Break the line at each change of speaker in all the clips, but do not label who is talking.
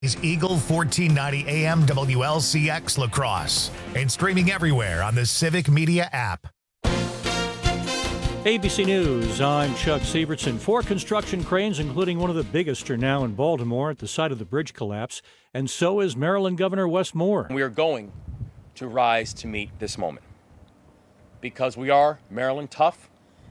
is Eagle 1490 AM WLCX La Crosse and streaming everywhere on the Civic Media app.
ABC News, I'm Chuck Sievertson. 4 construction cranes, including one of the biggest, are now in Baltimore at the site of the bridge collapse, and so is Maryland Governor Wes Moore.
We are going to rise to meet this moment because we are Maryland tough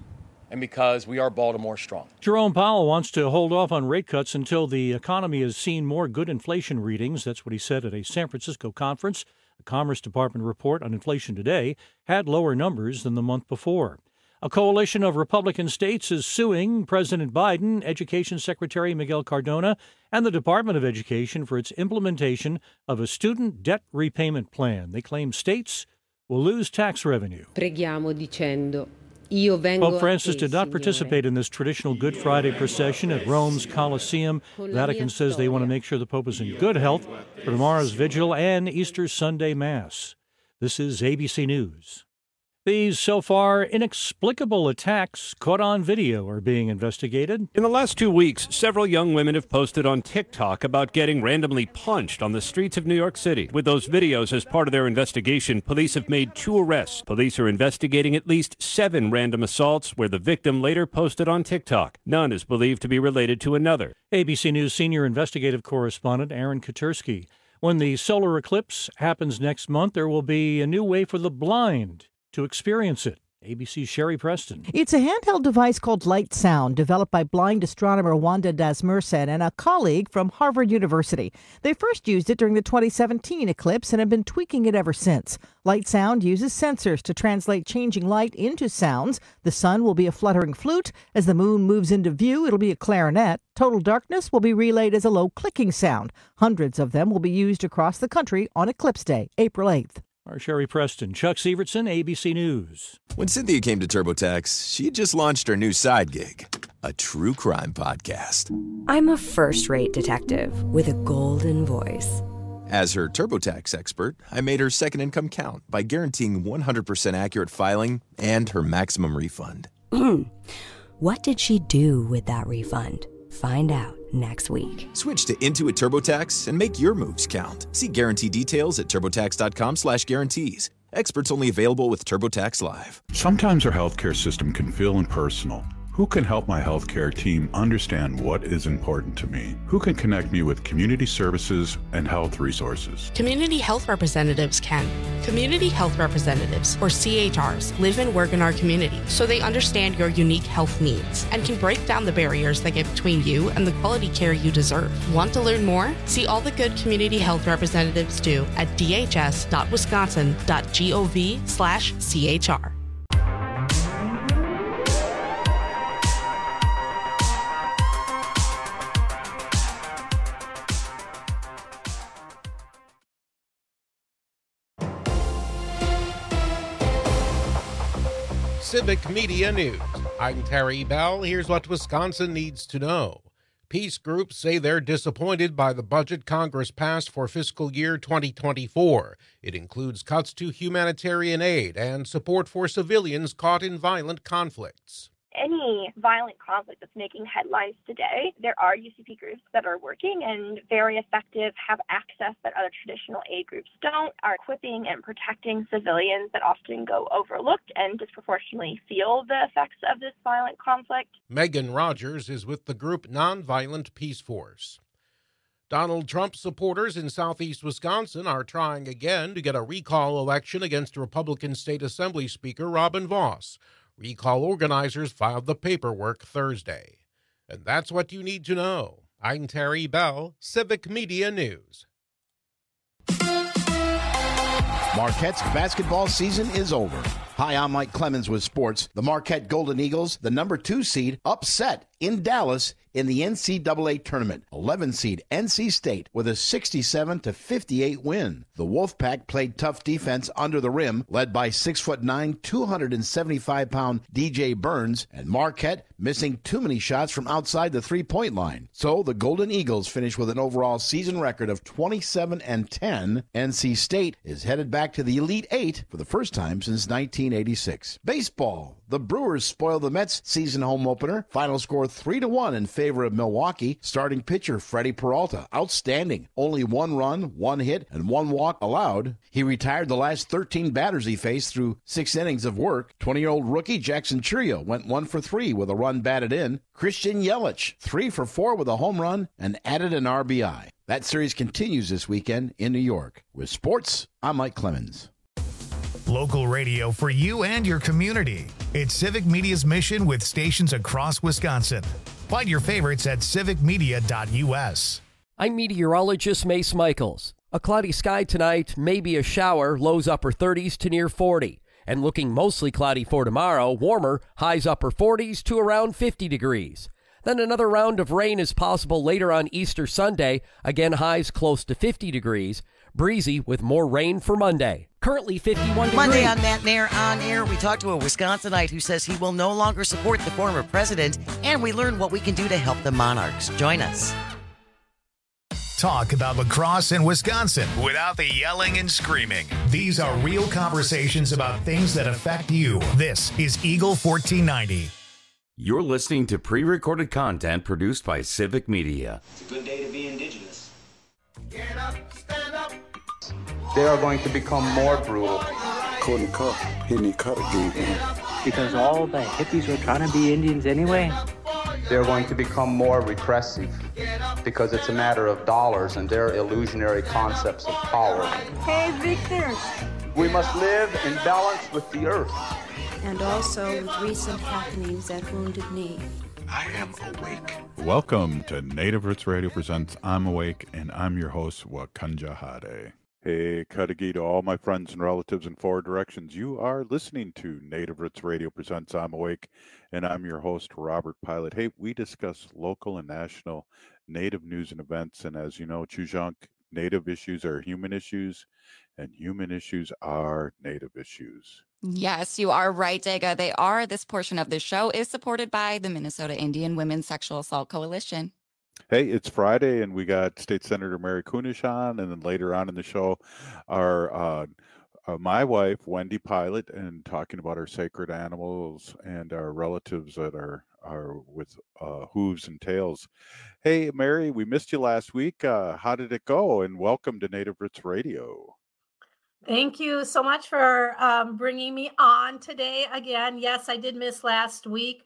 and because we are Baltimore strong.
Jerome Powell wants to hold off on rate cuts until the economy has seen more good inflation readings. That's what he said at a San Francisco conference. The Commerce Department report on inflation today had lower numbers than the month before. A coalition of Republican states is suing President Biden, Education Secretary Miguel Cardona, and the Department of Education for its implementation of a student debt repayment plan. They claim states will lose tax revenue.
Preghiamo dicendo:
Pope Francis did not participate in this traditional Good Friday procession at Rome's Colosseum. Vatican says they want to make sure the Pope is in good health for tomorrow's vigil and Easter Sunday Mass. This is ABC News. These so far inexplicable attacks caught on video are being investigated.
In the last 2 weeks, several young women have posted on TikTok about getting randomly punched on the streets of New York City. With those videos as part of their investigation, police have made 2 arrests. Police are investigating at least 7 random assaults where the victim later posted on TikTok. None is believed to be related to another.
ABC News senior investigative correspondent Aaron Katersky. When the solar eclipse happens next month, there will be a new way for the blind to experience it. ABC's Sherry Preston.
It's a handheld device called Light Sound, developed by blind astronomer Wanda Dasmersen and a colleague from Harvard University. They first used it during the 2017 eclipse and have been tweaking it ever since. Light Sound uses sensors to translate changing light into sounds. The sun will be a fluttering flute. As the moon moves into view, it'll be a clarinet. Total darkness will be relayed as a low clicking sound. Hundreds of them will be used across the country on Eclipse Day, April 8th.
Our Sherry Preston, Chuck Sievertson, ABC News.
When Cynthia came to TurboTax, she had just launched her new side gig, a true crime podcast.
I'm a first-rate detective with a golden voice.
As her TurboTax expert, I made her second income count by guaranteeing 100% accurate filing and her maximum refund.
What did she do with that refund? Find out next week.
Switch to Intuit TurboTax and make your moves count. See guarantee details at turbotax.com/guarantees. Experts only available with TurboTax Live.
Sometimes our healthcare system can feel impersonal. Who can help my healthcare team understand what is important to me? Who can connect me with community services and health resources?
Community health representatives can. Community health representatives, or CHRs, live and work in our community, so they understand your unique health needs and can break down the barriers that get between you and the quality care you deserve. Want to learn more? See all the good community health representatives do at dhs.wisconsin.gov/CHR.
Civic Media News. I'm Terry Bell. Here's what Wisconsin needs to know. Peace groups say they're disappointed by the budget Congress passed for fiscal year 2024. It includes cuts to humanitarian aid and support for civilians caught in violent conflicts.
Any violent conflict that's making headlines today, there are UCP groups that are working and very effective, have access that other traditional aid groups don't, are equipping and protecting civilians that often go overlooked and disproportionately feel the effects of this violent conflict.
Megan Rogers is with the group Nonviolent Peace Force. Donald Trump supporters in southeast Wisconsin are trying again to get a recall election against Republican State Assembly Speaker Robin Vos. Recall organizers filed the paperwork Thursday. And that's what you need to know. I'm Terry Bell, Civic Media News.
Marquette's basketball season is over. Hi, I'm Mike Clemens with sports. The Marquette Golden Eagles, the number 2 seed, upset in Dallas in the NCAA tournament. 11 seed NC State with a 67-58 win. The Wolfpack played tough defense under the rim, led by 6'9", 275-pound DJ Burns, and Marquette missing too many shots from outside the three-point line. So the Golden Eagles finished with an overall season record of 27-10. NC State is headed back to the Elite Eight for the first time since 1986. Baseball. The Brewers spoiled the Mets' season home opener. Final score 3-1 in favor of Milwaukee, starting pitcher Freddie Peralta. Outstanding. Only 1 run, 1 hit, and 1 walk allowed. He retired the last 13 batters he faced through 6 innings of work. 20-year-old rookie Jackson Chourio went 1 for 3 with a run batted in. Christian Yelich, 3 for 4 with a home run and added an RBI. That series continues this weekend in New York. With sports, I'm Mike Clemens.
Local radio for you and your community. It's Civic Media's mission with stations across Wisconsin. Find your favorites at civicmedia.us.
I'm meteorologist Mace Michaels. A cloudy sky tonight, maybe a shower, lows upper 30s to near 40. And looking mostly cloudy for tomorrow, warmer, highs upper 40s to around 50 degrees. Then another round of rain is possible later on Easter Sunday, again highs close to 50 degrees. Breezy with more rain for Monday. Currently 51 degrees.
Monday on Matt Mayer On Air, we talked to a Wisconsinite who says he will no longer support the former president, and we learn what we can do to help the Monarchs. Join us.
Talk about lacrosse in Wisconsin without the yelling and screaming. These are real conversations about things that affect you. This is Eagle 1490.
You're listening to pre-recorded content produced by Civic Media.
It's a good day to be Indigenous.
Get up, stand up.
They are going to become more brutal.
Couldn't cut, hitting cut again.
Because all the hippies were trying to be Indians anyway.
They're going to become more repressive because it's a matter of dollars and their illusionary concepts of power.
Hey, Victor.
We must live in balance with the earth.
And also with recent happenings at Wounded Knee.
I am awake. Welcome to Native Roots Radio presents I'm Awake, and I'm your host, Wakanja Hade. Hey, Kadagi to all my friends and relatives in 4 directions. You are listening to Native Roots Radio presents I'm Awake, and I'm your host, Robert Pilot. Hey, we discuss local and national Native news and events, and as you know, Chujunk, Native issues are human issues, and human issues are Native issues.
Yes, you are right, Dega. They are. This portion of the show is supported by the Minnesota Indian Women's Sexual Assault Coalition.
Hey, it's Friday, and we got State Senator Mary Kunesh on, and then later on in the show, our my wife, Wendy Pilot, and talking about our sacred animals and our relatives that are with hooves and tails. Hey, Mary, we missed you last week. How did it go? And welcome to Native Roots Radio.
Thank you so much for bringing me on today again. Yes, I did miss last week.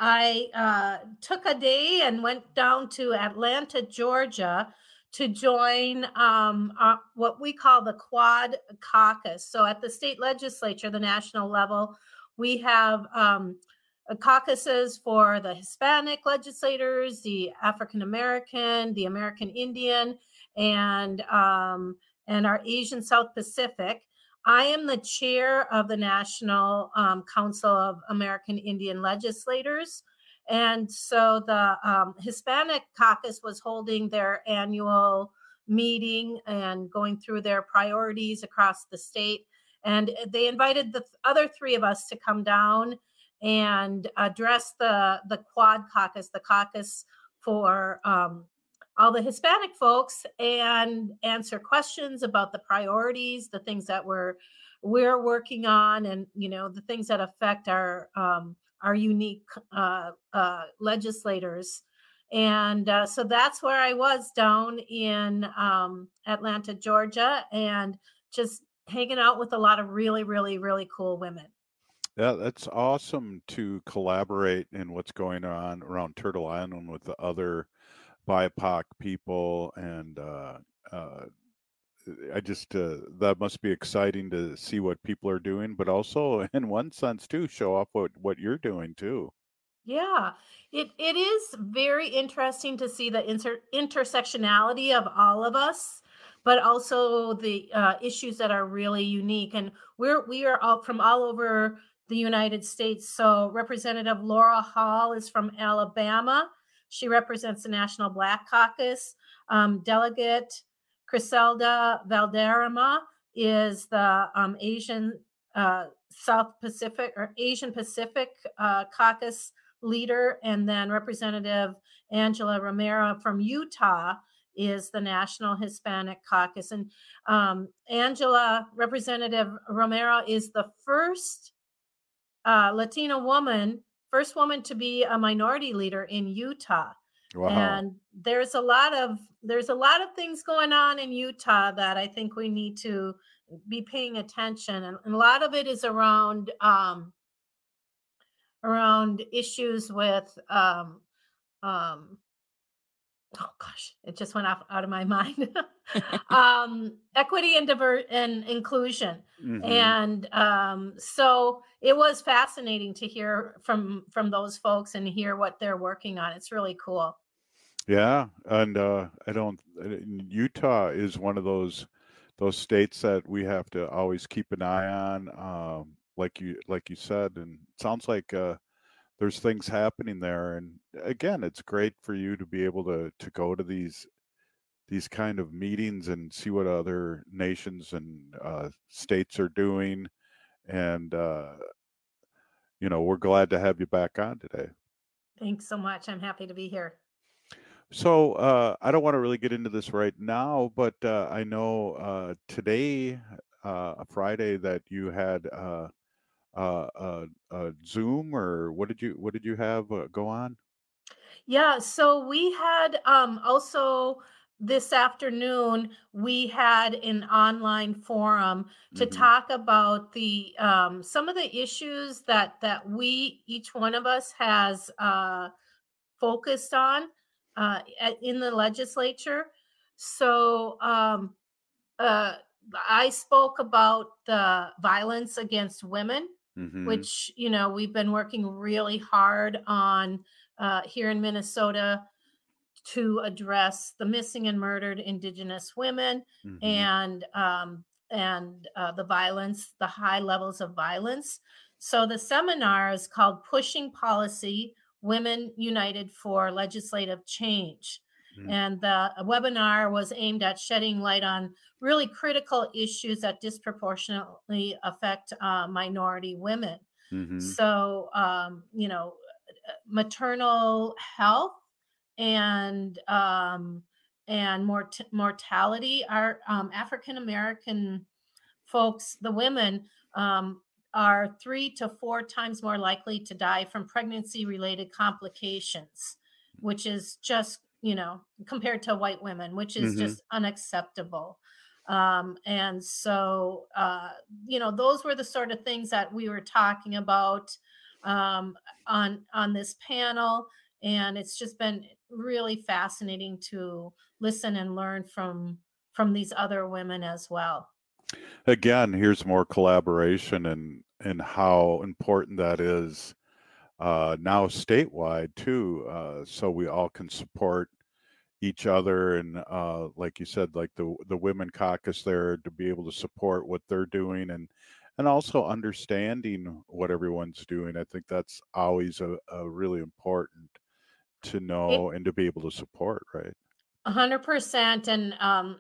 I took a day and went down to Atlanta, Georgia to join what we call the Quad Caucus. So at the state legislature, the national level, we have caucuses for the Hispanic legislators, the African American, the American Indian, and our Asian South Pacific. I am the chair of the National Council of American Indian Legislators. And so the Hispanic Caucus was holding their annual meeting and going through their priorities across the state. And they invited the other 3 of us to come down and address the Quad Caucus, the caucus for all the Hispanic folks, and answer questions about the priorities, the things that we're working on, and the things that affect our unique legislators. And so that's where I was down in Atlanta, Georgia, and just hanging out with a lot of really, really, really cool women.
Yeah, that's awesome to collaborate in what's going on around Turtle Island with the other BIPOC people, and I just that must be exciting to see what people are doing, but also in one sense too show off what you're doing too.
Yeah, it is very interesting to see the intersectionality of all of us, but also the issues that are really unique. And we are all from all over the United States. So Representative Laura Hall is from Alabama. She represents the National Black Caucus. Delegate Criselda Valderrama is the Asian South Pacific or Asian Pacific Caucus leader. And then Representative Angela Romero from Utah is the National Hispanic Caucus. And Representative Romero is the first Latina woman, first woman to be a minority leader in Utah.
Wow.
And there's a lot of things going on in Utah that I think we need to be paying attention, and a lot of it is around issues with oh gosh, it just went out of my mind. Equity and inclusion. And so it was fascinating to hear from those folks and hear what they're working on. It's really cool.
Yeah, and Utah is one of those states that we have to always keep an eye on, like you said, and it sounds like there's things happening there. And again, it's great for you to be able to go to these kind of meetings and see what other nations and states are doing. And we're glad to have you back on today.
Thanks so much. I'm happy to be here.
So I don't want to really get into this right now, but I know today, Friday, that you had Zoom, or what did you have go on?
Yeah, so we had also this afternoon we had an online forum to talk about the some of the issues that each one of us has focused on in the legislature. So I spoke about the violence against women, which we've been working really hard on here in Minnesota to address the missing and murdered Indigenous women and the violence, the high levels of violence. So the seminar is called Pushing Policy: Women United for Legislative Change. And the webinar was aimed at shedding light on really critical issues that disproportionately affect minority women. So, maternal health and mortality. Our African American folks, the women, are 3 to 4 times more likely to die from pregnancy-related complications, which is just, compared to white women, which is just unacceptable. And so, those were the sort of things that we were talking about on this panel. And it's just been really fascinating to listen and learn from these other women as well.
Again, here's more collaboration and how important that is now statewide too, so we all can support each other. And like you said, like the Women Caucus there, to be able to support what they're doing and also understanding what everyone's doing. I think that's always a really important to know and to be able to support, right?
100%. And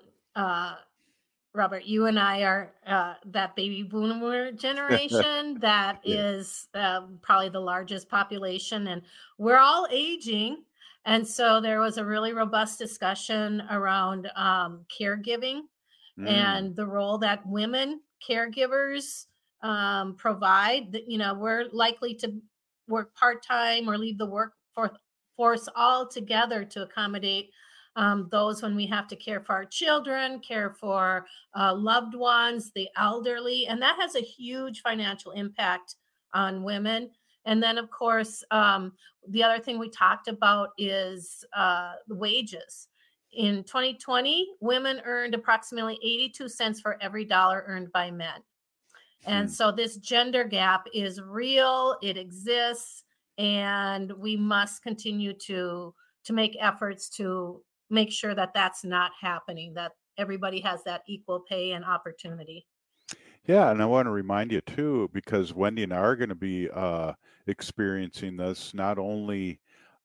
Robert, you and I are that baby boomer generation that is probably the largest population, and we're all aging. And so there was a really robust discussion around caregiving and the role that women caregivers provide. That, we're likely to work part-time or leave the workforce altogether to accommodate those when we have to care for our children, care for loved ones, the elderly, and that has a huge financial impact on women. And then, of course, the other thing we talked about is wages. In 2020, women earned approximately 82 cents for every dollar earned by men. And so this gender gap is real, it exists, and we must continue to make efforts to make sure that that's not happening, that everybody has that equal pay and opportunity.
Yeah, and I want to remind you too, because Wendy and I are going to be experiencing this, not only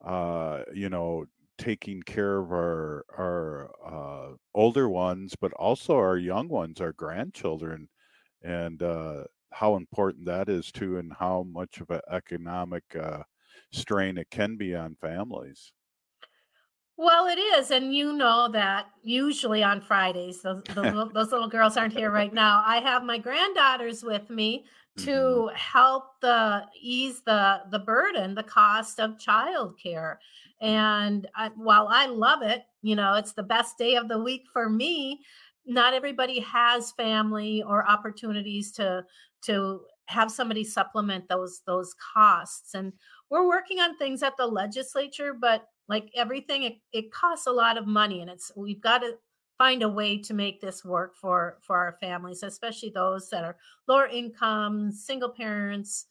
taking care of our older ones, but also our young ones, our grandchildren, and how important that is too, and how much of an economic strain it can be on families.
Well, it is. And you know that usually on Fridays, those little girls aren't here right now. I have my granddaughters with me to help ease the burden, the cost of childcare. And while I love it, it's the best day of the week for me. Not everybody has family or opportunities to have somebody supplement those costs. And we're working on things at the legislature, but like everything, it costs a lot of money, and we've got to find a way to make this work for our families, especially those that are lower income, single parents.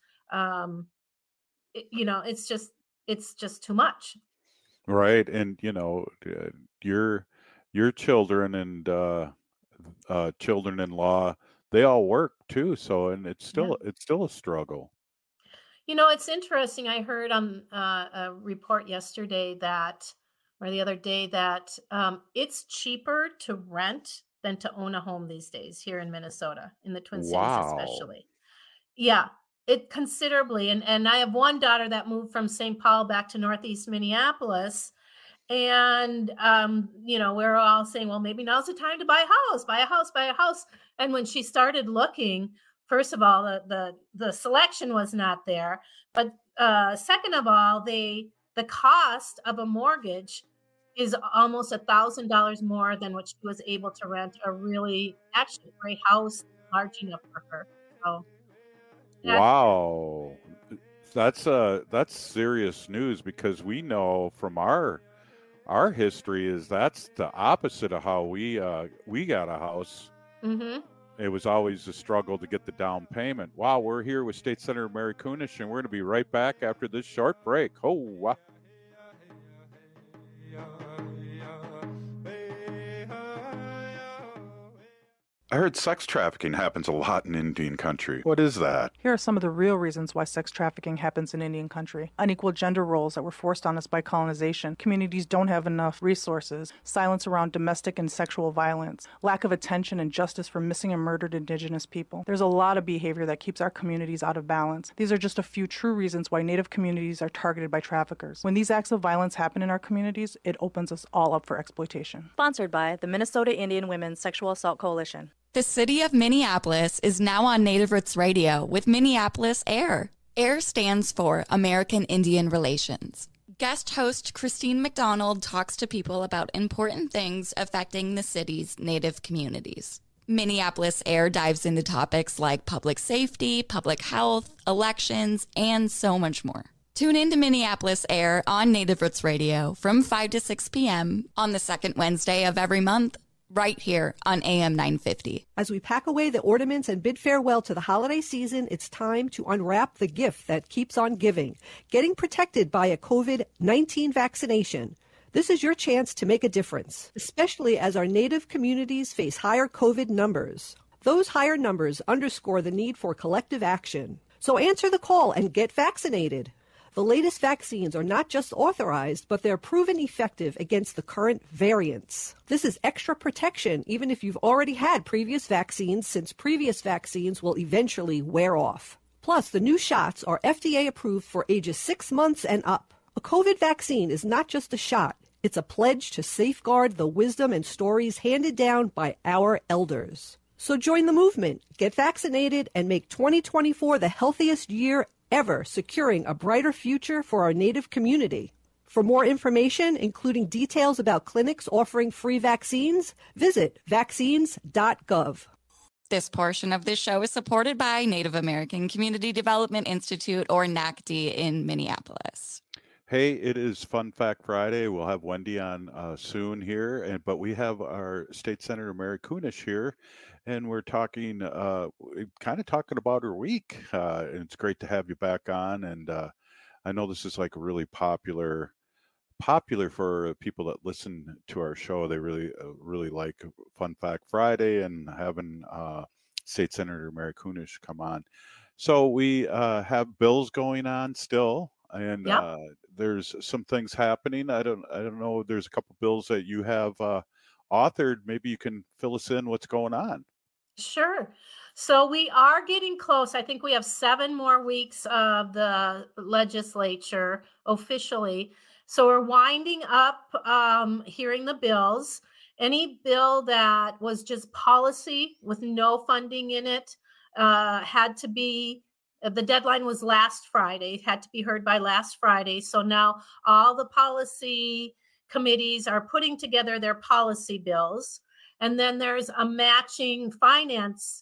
It's just too much.
Right. And, your children and children-in-law, they all work too. So, and it's still a struggle.
It's interesting. I heard on a report yesterday or the other day that it's cheaper to rent than to own a home these days here in Minnesota, in the Twin Cities especially. Yeah, it considerably. And I have one daughter that moved from St. Paul back to Northeast Minneapolis. And, we're all saying, well, maybe now's the time to buy a house. And when she started looking, first of all, the selection was not there. But second of all, the cost of a mortgage is almost $1,000 more than what she was able to rent a great house large enough for her. So,
wow, that's serious news, because we know from our history is that's the opposite of how we got a house.
Mm-hmm.
It was always a struggle to get the down payment. Wow, we're here with State Senator Mary Kunesh, and we're going to be right back after this short break. Oh, wow. I heard sex trafficking happens a lot in Indian country. What is that?
Here are some of the real reasons why sex trafficking happens in Indian country. Unequal gender roles that were forced on us by colonization. Communities don't have enough resources. Silence around domestic and sexual violence. Lack of attention and justice for missing and murdered Indigenous people. There's a lot of behavior that keeps our communities out of balance. These are just a few true reasons why Native communities are targeted by traffickers. When these acts of violence happen in our communities, it opens us all up for exploitation.
Sponsored by the Minnesota Indian Women's Sexual Assault Coalition.
The city of Minneapolis is now on Native Roots Radio with Minneapolis AIR. AIR stands for American Indian Relations. Guest host Christine McDonald talks to people about important things affecting the city's Native communities. Minneapolis AIR dives into topics like public safety, public health, elections, and so much more. Tune in to Minneapolis AIR on Native Roots Radio from 5 to 6 p.m. on the second Wednesday of every month, right here on AM 950.
As we pack away the ornaments and bid farewell to the holiday season, it's time to unwrap the gift that keeps on giving, getting protected by a COVID-19 vaccination. This is your chance to make a difference, especially as our Native communities face higher COVID numbers. Those higher numbers underscore the need for collective action. So answer the call and get vaccinated. The latest vaccines are not just authorized, but they're proven effective against the current variants. This is extra protection even if you've already had previous vaccines, since previous vaccines will eventually wear off. Plus, the new shots are FDA approved for ages 6 months and up. A COVID vaccine is not just a shot. It's a pledge to safeguard the wisdom and stories handed down by our elders. So join the movement, get vaccinated, and make 2024 the healthiest year ever, securing a brighter future for our Native community. For more information, including details about clinics offering free vaccines, visit vaccines.gov.
This portion of this show is supported by Native American Community Development Institute, or NACD, in Minneapolis.
Hey, it is Fun Fact Friday. We'll have Wendy on soon here, but we have our State Senator Mary Kunesh here, and we're talking, kind of talking about her week. And it's great to have you back on. And I know this is like a really popular for people that listen to our show. They really like Fun Fact Friday and having State Senator Mary Kunesh come on. So we have bills going on still. And there's some things happening. I don't know. There's a couple bills that you have authored. Maybe you can fill us in what's going on.
Sure. So we are getting close. I think we have 7 more weeks of the legislature officially. So we're winding up hearing the bills. Any bill that was just policy with no funding in it had to be, the deadline was last Friday, had to be heard by last Friday. So now all the policy committees are putting together their policy bills. And then there's a matching finance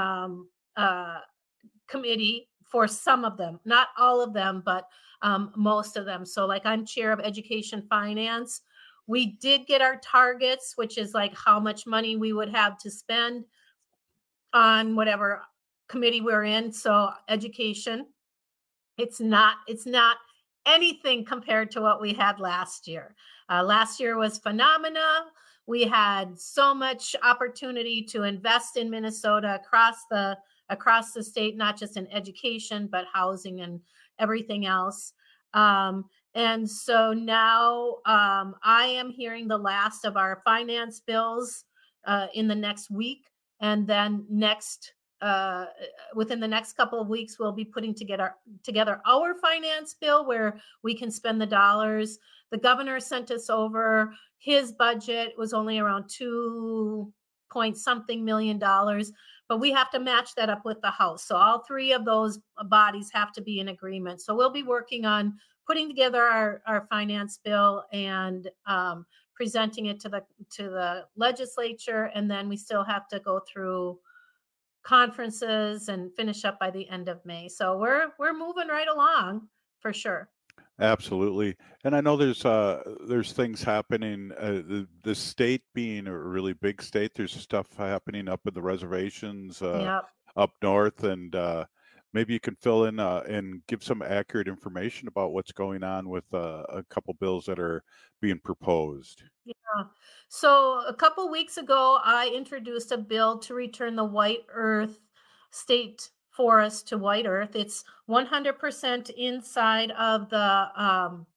committee for some of them, not all of them, but most of them. So like I'm chair of education finance. We did get our targets, which is like how much money we would have to spend on whatever committee we're in. So education, it's not anything compared to what we had last year. Last year was phenomenal. We had so much opportunity to invest in Minnesota across the state, not just in education, but housing and everything else. And so now I am hearing the last of our finance bills in the next week. And then within the next couple of weeks, we'll be putting together our finance bill where we can spend the dollars. The governor sent us over his budget. It was only around $2.something million, but we have to match that up with the House. So all three of those bodies have to be in agreement. So we'll be working on putting together our finance bill and presenting it to the legislature. And then we still have to go through conferences and finish up by the end of May. So we're moving right along for sure.
Absolutely. And I know there's things happening, the state being a really big state, there's stuff happening up in the reservations up north, and maybe you can fill in and give some accurate information about what's going on with a couple bills that are being proposed.
Yeah. So a couple weeks ago, I introduced a bill to return the White Earth State Forest to White Earth. It's 100% inside of the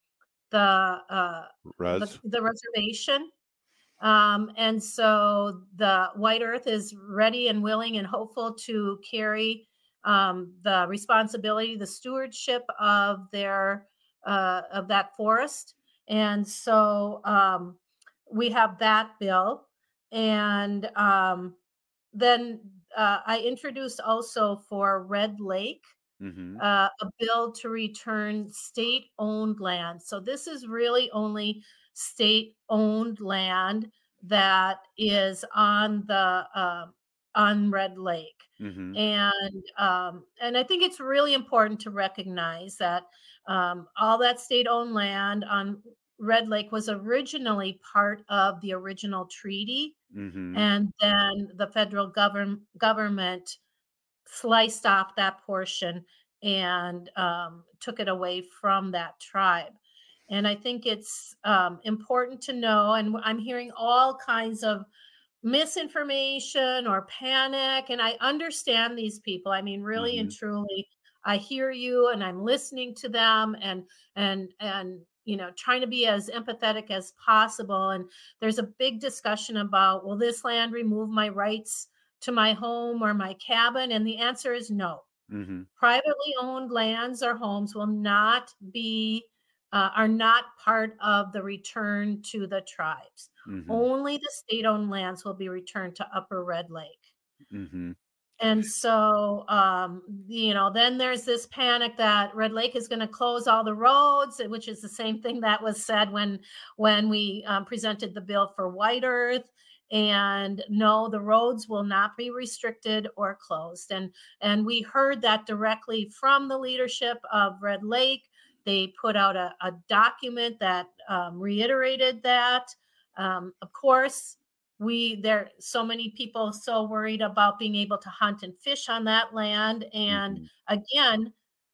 reservation. And so the White Earth is ready and willing and hopeful to carry the responsibility, the stewardship of that forest. And so we have that bill. And then I introduced also for Red Lake a bill to return state-owned land. So this is really only state-owned land that is on Red Lake. And I think it's really important to recognize that all that state-owned land on Red Lake was originally part of the original treaty. And then the federal government sliced off that portion and took it away from that tribe. And I think it's important to know, and I'm hearing all kinds of misinformation or panic, and I understand these people. I mean, really and truly, I hear you and I'm listening to them and trying to be as empathetic as possible. And there's a big discussion about, will this land remove my rights to my home or my cabin? And the answer is no. Privately owned lands or homes will not be, are not part of the return to the tribes. Only the state-owned lands will be returned to Upper Red Lake. And so, then there's this panic that Red Lake is going to close all the roads, which is the same thing that was said when we presented the bill for White Earth. And no, the roads will not be restricted or closed. And we heard that directly from the leadership of Red Lake. They put out a document that reiterated that. Of course, there so many people so worried about being able to hunt and fish on that land. And again,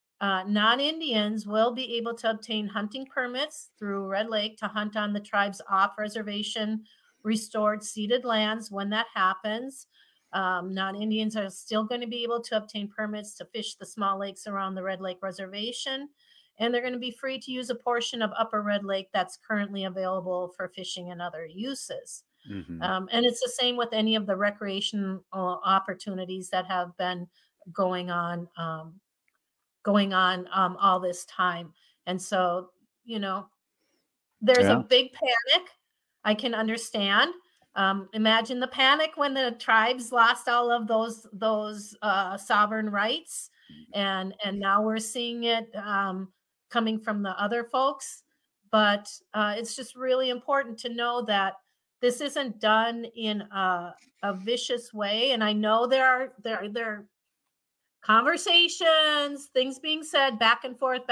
non-Indians will be able to obtain hunting permits through Red Lake to hunt on the tribe's off-reservation restored ceded lands when that happens. Non-Indians are still going to be able to obtain permits to fish the small lakes around the Red Lake Reservation. And they're going to be free to use a portion of Upper Red Lake that's currently available for fishing and other uses. And it's the same with any of the recreation opportunities that have been going on all this time. And so, There's a big panic. I can understand. Imagine the panic when the tribes lost all of those sovereign rights, and now we're seeing it coming from the other folks. But it's just really important to know that this isn't done in a vicious way. And I know there are conversations, things being said back and forth.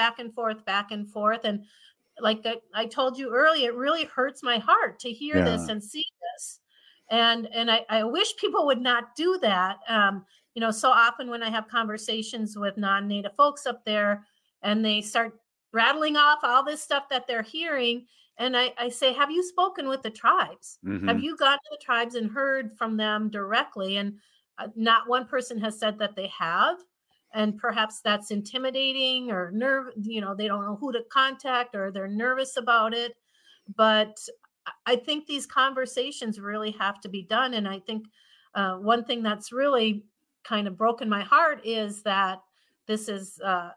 And like I told you earlier, it really hurts my heart to hear this and see this. And I wish people would not do that. So often when I have conversations with non-Native folks up there and they start rattling off all this stuff that they're hearing, and I say, have you spoken with the tribes?
Mm-hmm.
Have you gone to the tribes and heard from them directly? And not one person has said that they have. And perhaps that's intimidating or they don't know who to contact or they're nervous about it. But I think these conversations really have to be done. And I think one thing that's really kind of broken my heart is that this is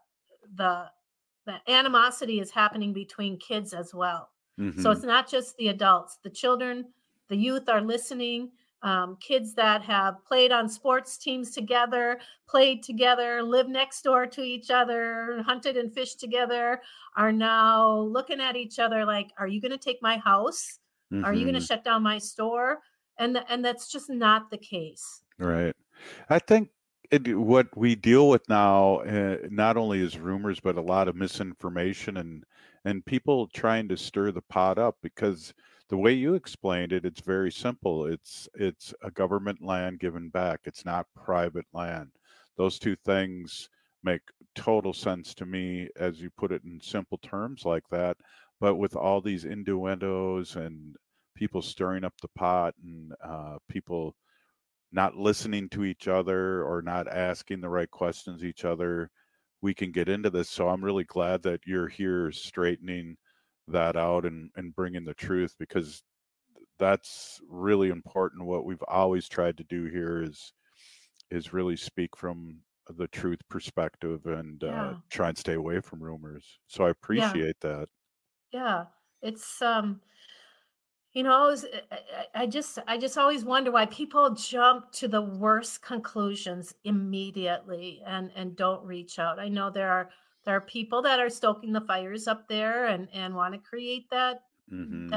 the animosity is happening between kids as well.
Mm-hmm.
So it's not just the adults, the children, the youth are listening. Kids that have played on sports teams together, played together, lived next door to each other, hunted and fished together, are now looking at each other like, are you going to take my house?
Mm-hmm.
Are you going to shut down my store? And that's just not the case.
Right. I think what we deal with now, not only is rumors, but a lot of misinformation and people trying to stir the pot up, because the way you explained it, it's very simple. It's a government land given back. It's not private land. Those two things make total sense to me as you put it in simple terms like that. But with all these innuendos and people stirring up the pot and people not listening to each other or not asking the right questions each other, we can get into this. So I'm really glad that you're here straightening that out and bringing the truth, because that's really important. What we've always tried to do here is really speak from the truth perspective and try and stay away from rumors. So I appreciate that.
Yeah, it's I just always wonder why people jump to the worst conclusions immediately and don't reach out. I know there are people that are stoking the fires up there and want to create that
Mm-hmm.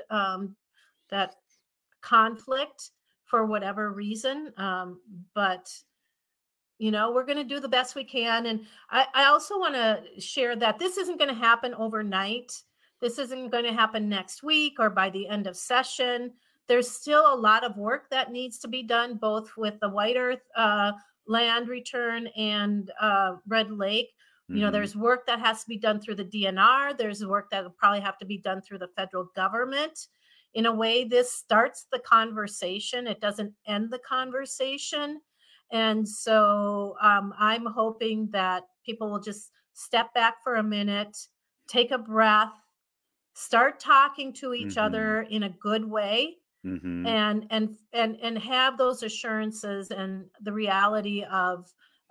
that conflict for whatever reason. But we're going to do the best we can. And I also want to share that this isn't going to happen overnight. This isn't going to happen next week or by the end of session. There's still a lot of work that needs to be done, both with the White Earth land return and Red Lake.
Mm-hmm.
There's work that has to be done through the DNR. There's work that will probably have to be done through the federal government. In a way, this starts the conversation. It doesn't end the conversation. And so I'm hoping that people will just step back for a minute, take a breath, start talking to each
Mm-hmm.
other in a good way,
Mm-hmm.
and have those assurances and the reality of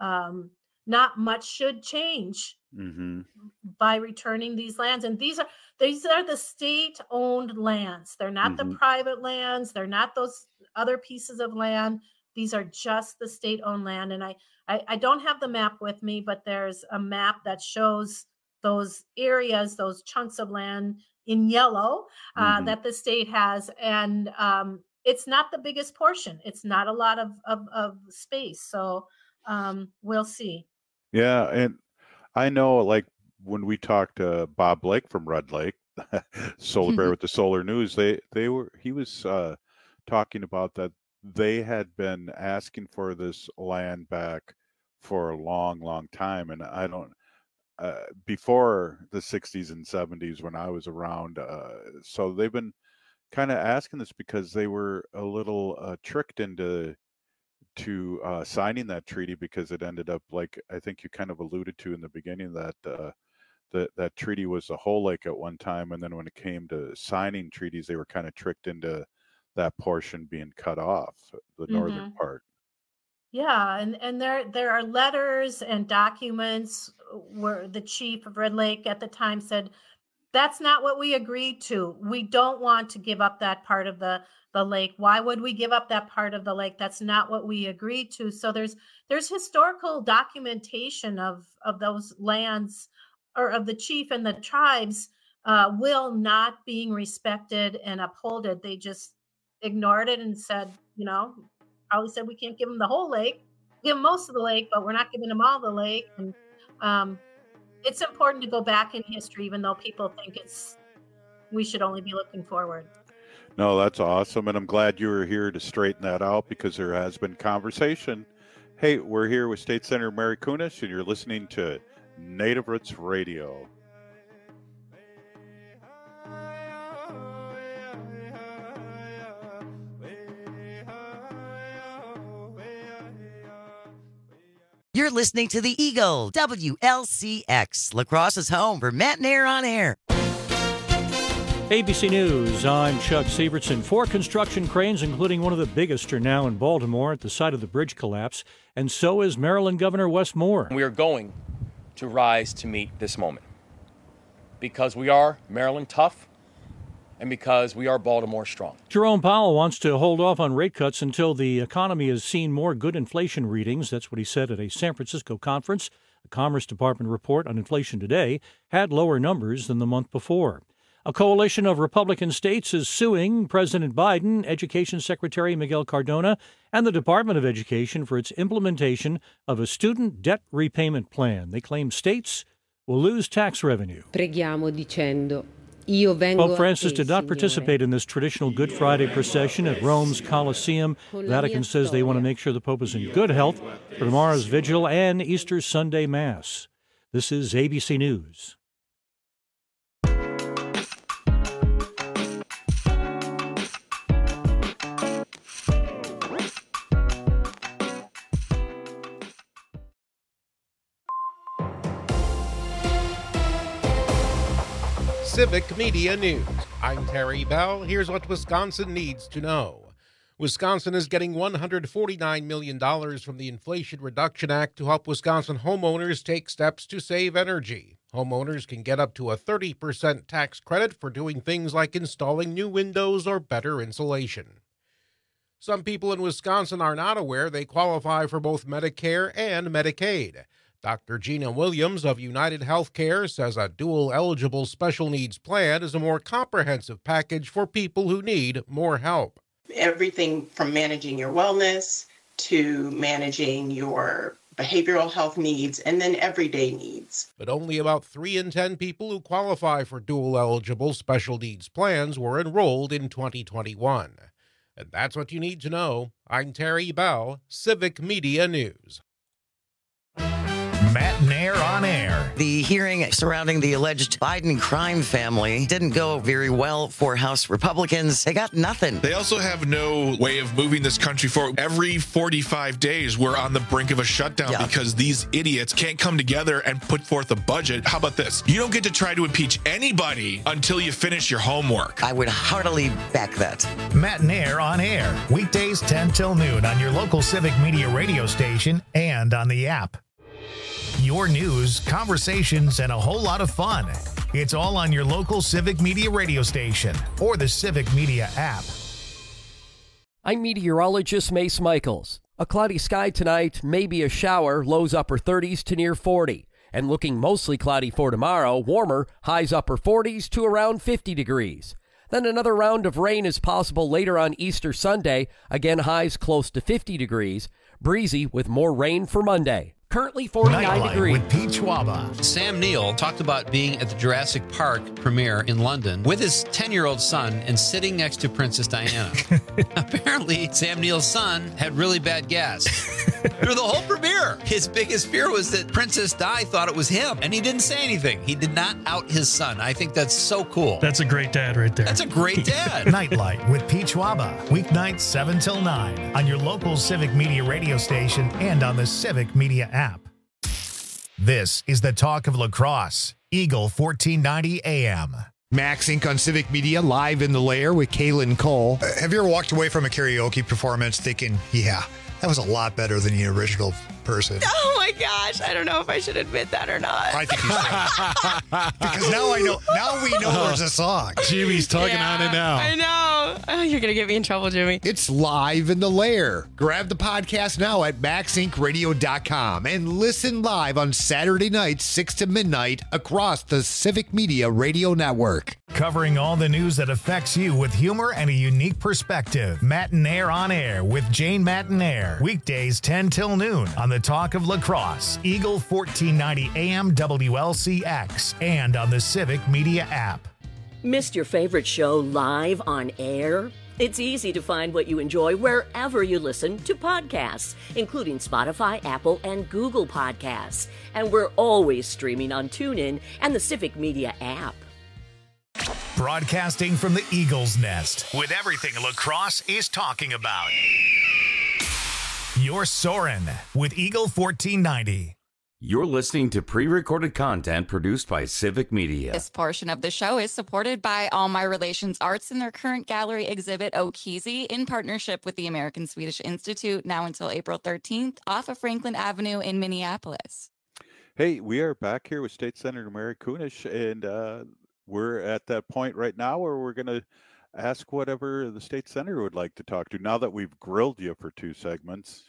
not much should change
Mm-hmm.
by returning these lands. And these are the state-owned lands. They're not
Mm-hmm.
the private lands. They're not those other pieces of land. These are just the state-owned land. And I don't have the map with me, but there's a map that shows those areas, those chunks of land in yellow
Mm-hmm.
that the state has. And it's not the biggest portion. It's not a lot of space. So we'll see.
Yeah, and I know, like, when we talked to Bob Blake from Red Lake, Solar Bear with the Solar News, he was talking about that they had been asking for this land back for a long, long time, and I don't. Before the 60s and 70s when I was around, so they've been kind of asking this because they were a little tricked into signing that treaty, because it ended up, like I think you kind of alluded to in the beginning, that that treaty was the whole lake at one time, and then when it came to signing treaties, they were kind of tricked into that portion being cut off, the northern
Mhm.
part.
Yeah, and there are letters and documents where the chief of Red Lake at the time said, That's not what we agreed to. We don't want to give up that part of the lake. Why would we give up that part of the lake? That's not what we agreed to. So there's historical documentation of those lands, or of the chief and the tribes will not being respected and upholded. They just ignored it and said, probably said, we can't give them the whole lake, give them most of the lake, but we're not giving them all the lake. And it's important to go back in history, even though people think we should only be looking forward.
No, that's awesome. And I'm glad you were here to straighten that out, because there has been conversation. Hey, we're here with State Senator Mary Kunesh, and you're listening to Native Roots Radio.
You're listening to The Eagle, WLCX, La Crosse's home for Matt Nair on Air.
ABC News, I'm Chuck Sievertson. 4 construction cranes, including one of the biggest, are now in Baltimore at the site of the bridge collapse, and so is Maryland Governor Wes Moore.
We are going to rise to meet this moment because we are Maryland tough and because we are Baltimore strong.
Jerome Powell wants to hold off on rate cuts until the economy has seen more good inflation readings. That's what he said at a San Francisco conference. The Commerce Department report on inflation today had lower numbers than the month before. A coalition of Republican states is suing President Biden, Education Secretary Miguel Cardona, and the Department of Education for its implementation of a student debt repayment plan. They claim states will lose tax revenue.
Preghiamo dicendo:
Pope Francis did not participate in this traditional Good Friday procession at Rome's Colosseum. Vatican says they want to make sure the Pope is in good health for tomorrow's vigil and Easter Sunday Mass. This is ABC News.
Civic Media News. I'm Terry Bell. Here's what Wisconsin needs to know. Wisconsin is getting $149 million from the Inflation Reduction Act to help Wisconsin homeowners take steps to save energy. Homeowners can get up to a 30% tax credit for doing things like installing new windows or better insulation. Some people in Wisconsin are not aware they qualify for both Medicare and Medicaid. Dr. Gina Williams of United Healthcare says a dual-eligible special needs plan is a more comprehensive package for people who need more help.
Everything from managing your wellness to managing your behavioral health needs and then everyday needs.
But only about 3 in 10 people who qualify for dual-eligible special needs plans were enrolled in 2021. And that's what you need to know. I'm Terry Bell, Civic Media News.
Matt Nair on Air.
The hearing surrounding the alleged Biden crime family didn't go very well for House Republicans. They got nothing.
They also have no way of moving this country forward. Every 45 days, we're on the brink of a shutdown because these idiots can't come together and put forth a budget. How about this? You don't get to try to impeach anybody until you finish your homework.
I would heartily back that.
Matt Nair on Air. Weekdays 10 till noon on your local Civic Media radio station and on the app. Your news, conversations, and a whole lot of fun. It's all on your local Civic Media radio station or the Civic Media app.
I'm meteorologist Mace Michaels. A cloudy sky tonight, maybe a shower, lows upper 30s to near 40. And looking mostly cloudy for tomorrow, warmer, highs upper 40s to around 50 degrees. Then another round of rain is possible later on Easter Sunday, again highs close to 50 degrees. Breezy with more rain for Monday. Currently 49 degrees.
With Pete Schwaba.
Sam Neill talked about being at the Jurassic Park premiere in London with his 10-year-old son and sitting next to Princess Diana. Apparently, Sam Neill's son had really bad gas. Through the whole premiere, his biggest fear was that Princess Di thought it was him, and he didn't say anything. He did not out his son. I think that's so cool.
That's a great dad right there.
That's a great dad.
Nightlight with Pete Schwaba. Weeknights 7 till 9 on your local Civic Media radio station and on the Civic Media app. This is the talk of La Crosse, Eagle 1490 AM.
Max Inc. on Civic Media, live in the lair with Kaylin Cole.
Have you ever walked away from a karaoke performance thinking, yeah, that was a lot better than the original person?
Oh
my gosh. I don't know if I should admit that or not.
I think you should. Because now I know. Now we know there's a song.
Jimmy's tugging on it now.
I know. Oh, you're going to get me in trouble, Jimmy.
It's Live in the Lair. Grab the podcast now at MaxIncRadio.com and listen live on Saturday nights, 6 to midnight, across the Civic Media Radio Network.
Covering all the news that affects you with humor and a unique perspective. Matinaire on Air with Jane Matinaire. Weekdays 10 till noon on the Talk of Lacrosse, Eagle 1490 AM WLCX, and on the Civic Media app.
Missed your favorite show live on air? It's easy to find what you enjoy wherever you listen to podcasts, including Spotify, Apple, and Google Podcasts. And we're always streaming on TuneIn and the Civic Media app.
Broadcasting from the Eagle's Nest with everything lacrosse is talking about. You're Soarin' with Eagle 1490.
You're listening to pre-recorded content produced by Civic Media.
This portion of the show is supported by All My Relations Arts and their current gallery exhibit, O'Keezy, in partnership with the American Swedish Institute, now until April 13th, off of Franklin Avenue in Minneapolis.
Hey, we are back here with State Senator Mary Kunesh, and we're at that point right now where we're going to ask whatever the state senator would like to talk to now that we've grilled you for 2 segments.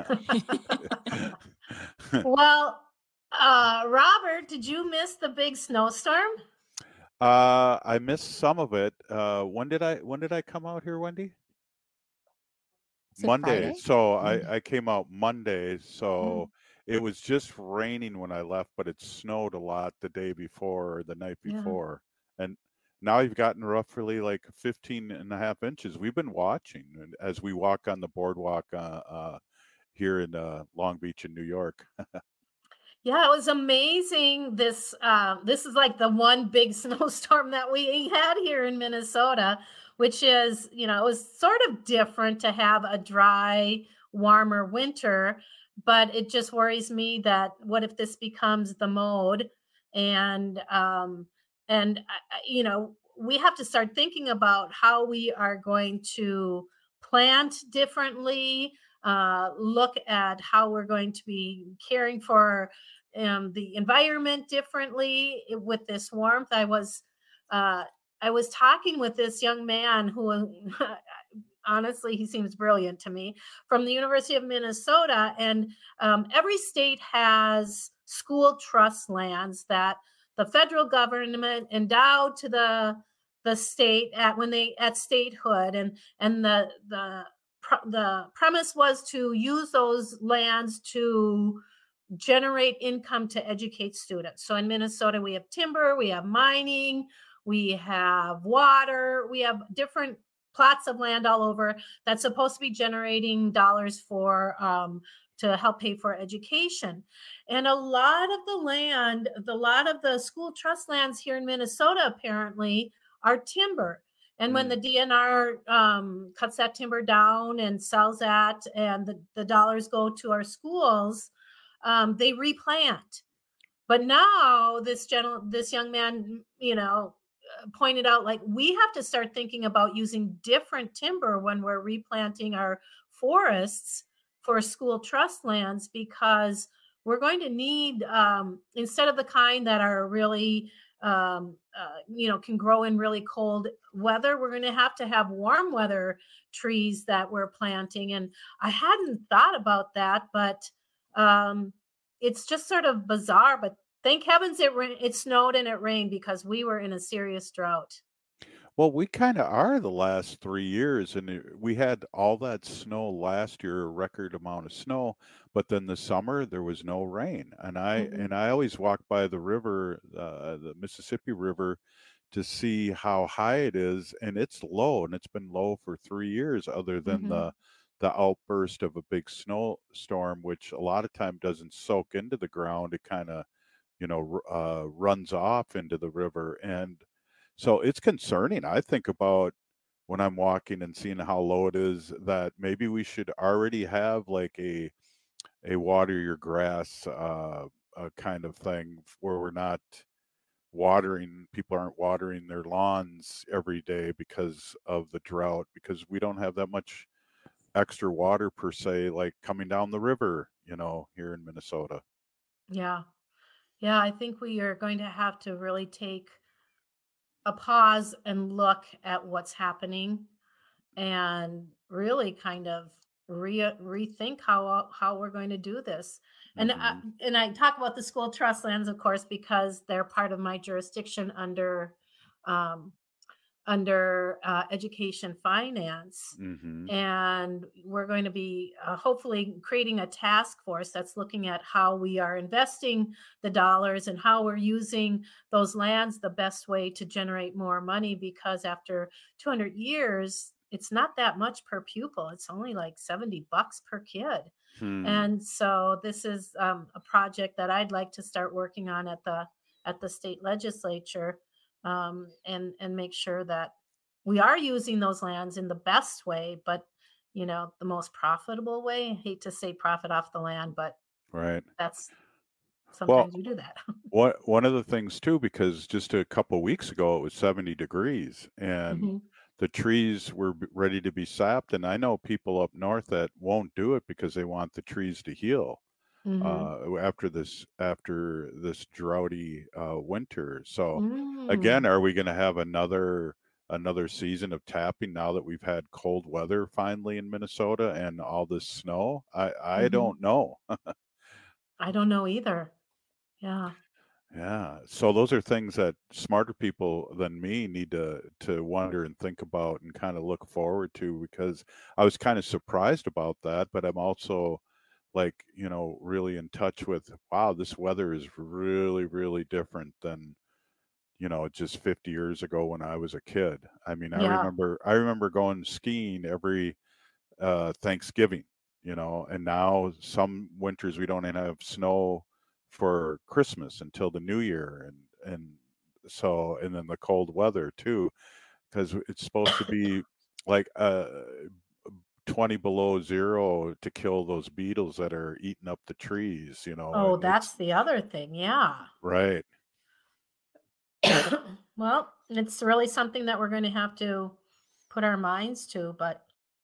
Well, Robert, did you miss the big snowstorm?
I missed some of it. When did I come out here, Wendy? Monday.
Friday?
So I came out Monday. So it was just raining when I left, but it snowed a lot the day before or the night before. And now you've gotten roughly like 15.5 inches. We've been watching as we walk on the boardwalk here in Long Beach in New York.
Yeah, it was amazing. This is like the one big snowstorm that we had here in Minnesota, which is, it was sort of different to have a dry, warmer winter, but it just worries me that what if this becomes the mode, and we have to start thinking about how we are going to plant differently, look at how we're going to be caring for the environment differently with this warmth. I was talking with this young man who, honestly, he seems brilliant to me, from the University of Minnesota. And every state has school trust lands that the federal government endowed to the state at statehood, and the premise was to use those lands to generate income to educate students. So in Minnesota, we have timber, we have mining, we have water, we have different plots of land all over that's supposed to be generating dollars for to help pay for education. And a lot of the school trust lands here in Minnesota apparently are timber. And when the DNR cuts that timber down and sells that, and the dollars go to our schools, they replant. But now this young man, pointed out, like, we have to start thinking about using different timber when we're replanting our forests for school trust lands, because we're going to need, instead of the kind that are really, can grow in really cold weather, we're going to have warm weather trees that we're planting. And I hadn't thought about that, but it's just sort of bizarre. But thank heavens it snowed and it rained, because we were in a serious drought.
Well, we kind of are the last 3 years, and we had all that snow last year, a record amount of snow, but then the summer there was no rain. And I always walk by the river, the Mississippi River, to see how high it is, and it's low, and it's been low for 3 years, other than the outburst of a big snowstorm, which a lot of time doesn't soak into the ground. It kind of, runs off into the river. And so it's concerning. I think about when I'm walking and seeing how low it is, that maybe we should already have like a water your grass kind of thing, where we're not people aren't watering their lawns every day because of the drought, because we don't have that much extra water per se, like coming down the river, here in Minnesota.
Yeah. Yeah, I think we are going to have to really take a pause and look at what's happening and really kind of rethink how we're going to do this. And I talk about the school trust lands, of course, because they're part of my jurisdiction under education finance. And we're going to be hopefully creating a task force that's looking at how we are investing the dollars and how we're using those lands the best way to generate more money, because after 200 years, it's not that much per pupil. It's only like $70 per kid. And so this is a project that I'd like to start working on at the state legislature, and make sure that we are using those lands in the best way, but the most profitable way. I hate to say profit off the land, but
right.
That's sometimes you do that.
One of the things too, because just a couple of weeks ago it was 70 degrees and the trees were ready to be sapped, and I know people up north that won't do it because they want the trees to heal after this droughty winter. So again, are we going to have another season of tapping now that we've had cold weather finally in Minnesota and all this snow? I don't know.
I don't know either. Yeah.
Yeah. So those are things that smarter people than me need to wonder and think about and kind of look forward to, because I was kind of surprised about that, but I'm also really in touch with, wow, this weather is really, really different than, just 50 years ago when I was a kid. I mean, I remember going skiing every Thanksgiving, and now some winters we don't even have snow for Christmas until the new year, and then the cold weather too, because it's supposed to be like 20 below zero to kill those beetles that are eating up the trees,
Oh, that's the other thing. Yeah.
Right.
Well, it's really something that we're going to have to put our minds to, but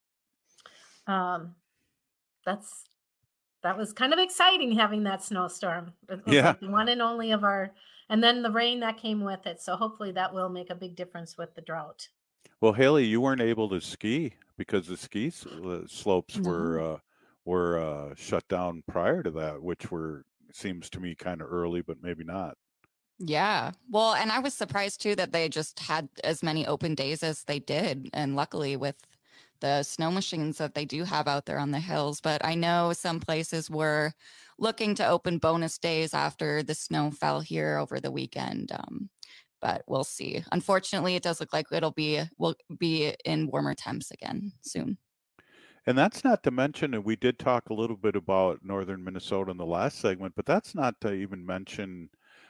that was kind of exciting having that snowstorm. It was like the one and only of and then the rain that came with it. So hopefully that will make a big difference with the drought.
Well, Haley, you weren't able to ski because the ski slopes were shut down prior to that, which seems to me kind of early, but maybe not.
Yeah. Well, and I was surprised too that they just had as many open days as they did. And luckily with the snow machines that they do have out there on the hills. But I know some places were looking to open bonus days after the snow fell here over the weekend. But we'll see. Unfortunately, it does look like we'll be in warmer temps again soon.
And that's not to mention, and we did talk a little bit about northern Minnesota in the last segment, but that's not to even mention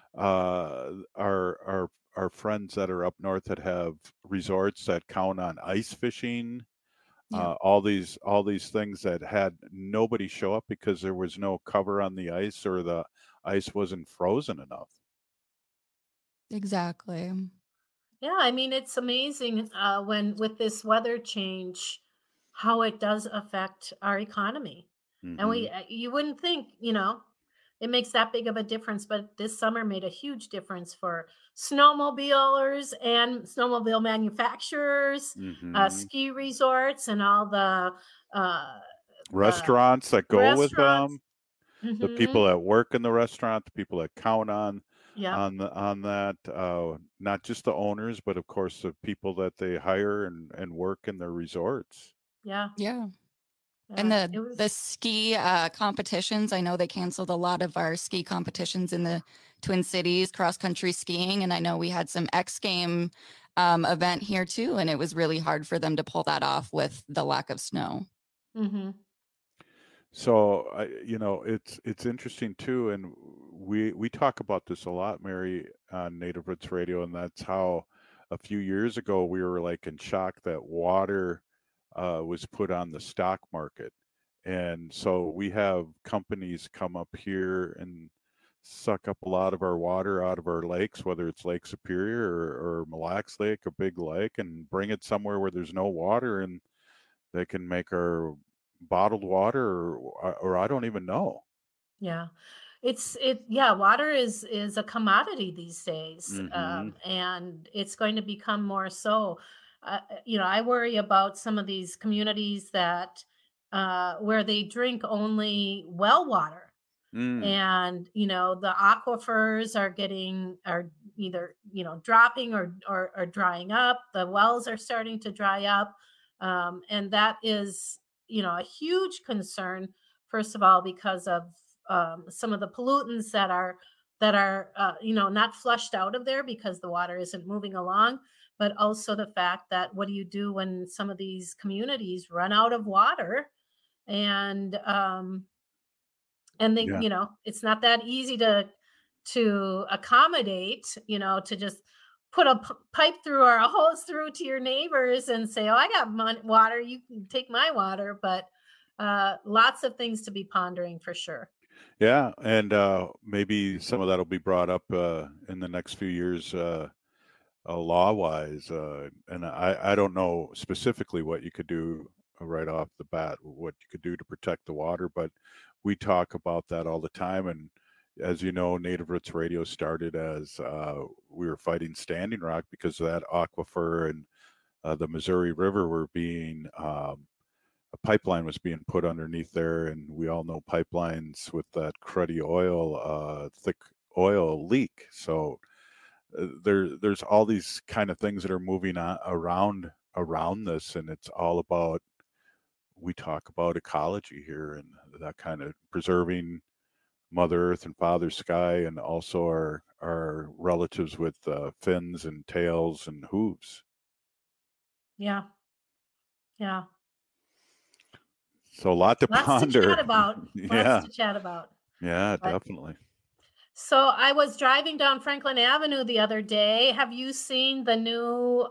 our friends that are up north that have resorts that count on ice fishing. All these things that had nobody show up because there was no cover on the ice or the ice wasn't frozen enough.
Exactly.
Yeah, I mean, it's amazing when with this weather change, how it does affect our economy. And you wouldn't think, it makes that big of a difference, but this summer made a huge difference for snowmobilers and snowmobile manufacturers, ski resorts, and all the
restaurants that go with them, the people that work in the restaurant, the people that count on that, not just the owners, but of course the people that they hire and work in their resorts.
Yeah.
And the ski competitions, I know they canceled a lot of our ski competitions in the Twin Cities, cross-country skiing. And I know we had some X Game event here too. And it was really hard for them to pull that off with the lack of snow.
So, it's interesting too. And we talk about this a lot, Mary, on Native Roots Radio. And that's how a few years ago we were like in shock that water was put on the stock market. And so we have companies come up here and suck up a lot of our water out of our lakes, whether it's Lake Superior or Mille Lacs Lake or Big Lake, and bring it somewhere where there's no water, and they can make our bottled water, or I don't even know.
Yeah. Water is a commodity these days. And it's going to become more so. I worry about some of these communities that where they drink only well water. And the aquifers are either dropping or drying up. The wells are starting to dry up, and that is a huge concern. First of all, because of some of the pollutants that are not flushed out of there because the water isn't moving along, but also the fact that what do you do when some of these communities run out of water, and they, it's not that easy to accommodate, to just put a pipe through or a hose through to your neighbors and say, oh, I got water, you can take my water. But lots of things to be pondering for sure.
Yeah. And maybe some of that will be brought up in the next few years, law-wise. And I don't know specifically what you could do right off the bat, what you could do to protect the water, but we talk about that all the time. And as you know, Native Roots Radio started as we were fighting Standing Rock because of that aquifer, and the Missouri River were being, a pipeline was being put underneath there. And we all know pipelines with that cruddy oil, thick oil leak. So there's all these kind of things that are moving around this. And it's all about, we talk about ecology here and that kind of preserving Mother Earth and Father Sky, and also our relatives with fins and tails and hooves.
Yeah.
So a lot to ponder.
Lots to chat about.
Yeah, definitely.
So I was driving down Franklin Avenue the other day. Have you seen the new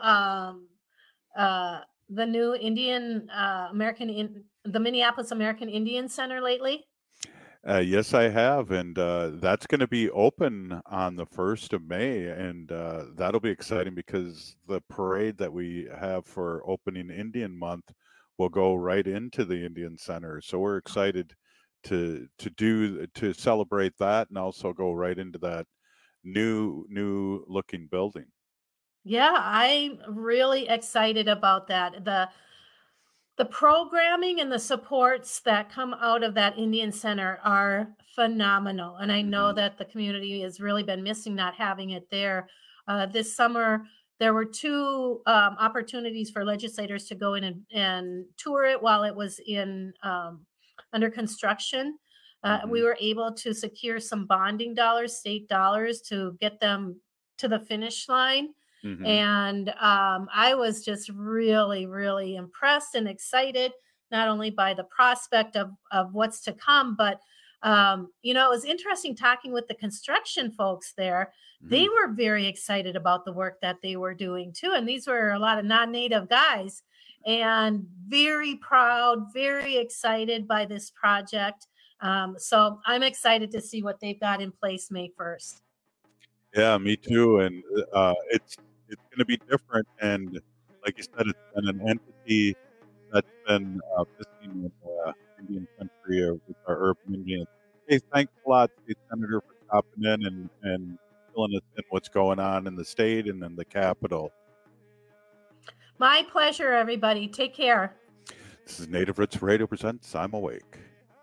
Indian the Minneapolis American Indian Center lately?
Yes, I have. And that's going to be open on the 1st of May. And that'll be exciting because the parade that we have for opening Indian Month will go right into the Indian Center. So we're excited to celebrate that, and also go right into that new looking building.
Yeah, I'm really excited about that. The programming and the supports that come out of that Indian Center are phenomenal. And I know that the community has really been missing not having it there. This summer, there were 2 opportunities for legislators to go in and tour it while it was under construction. We were able to secure some bonding dollars, state dollars, to get them to the finish line. And I was just really, really impressed and excited, not only by the prospect of what's to come, but, it was interesting talking with the construction folks there. They were very excited about the work that they were doing too. And these were a lot of non-native guys, and very proud, very excited by this project. So I'm excited to see what they've got in place May 1st.
Yeah, me too. And it's going to be different. And like you said, it's been an entity that's been missing in Indian country with our urban Indians. Hey, thanks a lot, State Senator, for stopping in and filling us in what's going on in the state and in the Capitol.
My pleasure, everybody. Take care.
This is Native Roots Radio presents I'm Awake.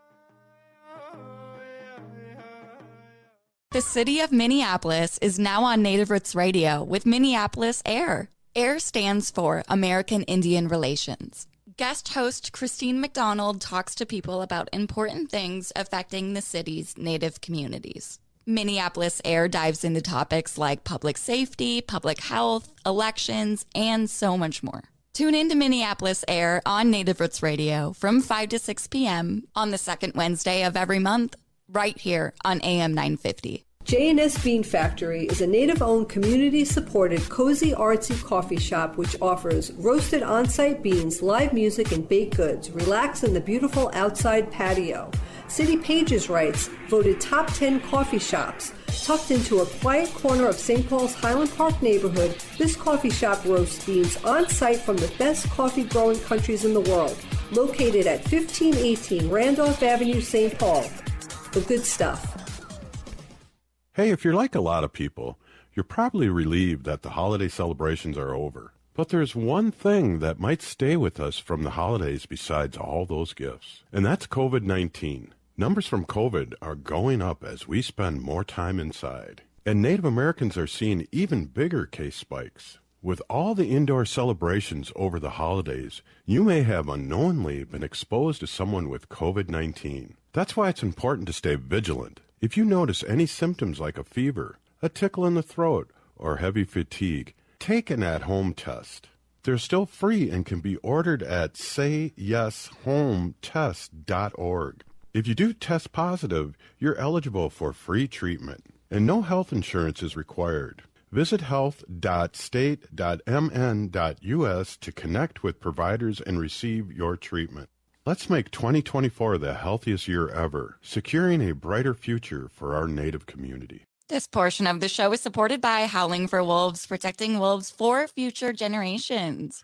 The city of Minneapolis is now on Native Roots Radio with Minneapolis AIR. AIR stands for American Indian Relations. Guest host Christine McDonald talks to people about important things affecting the city's Native communities. Minneapolis AIR dives into topics like public safety, public health, elections, and so much more. Tune in to Minneapolis AIR on Native Roots Radio from 5 to 6 p.m. on the second Wednesday of every month, right here on AM 950.
J&S Bean Factory is a Native-owned, community-supported, cozy, artsy coffee shop which offers roasted on-site beans, live music, and baked goods. Relax in the beautiful outside patio. City Pages writes, voted top 10 coffee shops. Tucked into a quiet corner of St. Paul's Highland Park neighborhood, this coffee shop roasts beans on-site from the best coffee-growing countries in the world. located at 1518 Randolph Avenue, St. Paul. The good stuff.
Hey, if you're like a lot of people, you're probably relieved that the holiday celebrations are over. But there's one thing that might stay with us from the holidays besides all those gifts, and that's COVID-19. Numbers from COVID are going up as we spend more time inside. And Native Americans are seeing even bigger case spikes. With all the indoor celebrations over the holidays, you may have unknowingly been exposed to someone with COVID-19. That's why it's important to stay vigilant. If you notice any symptoms like a fever, a tickle in the throat, or heavy fatigue, take an at-home test. They're still free and can be ordered at sayyeshometest.org. If you do test positive, you're eligible for free treatment, and no health insurance is required. Visit health.state.mn.us to connect with providers and receive your treatment. Let's make 2024 the healthiest year ever, securing a brighter future for our Native community.
This portion of the show is supported by Howling for Wolves, protecting wolves for future generations.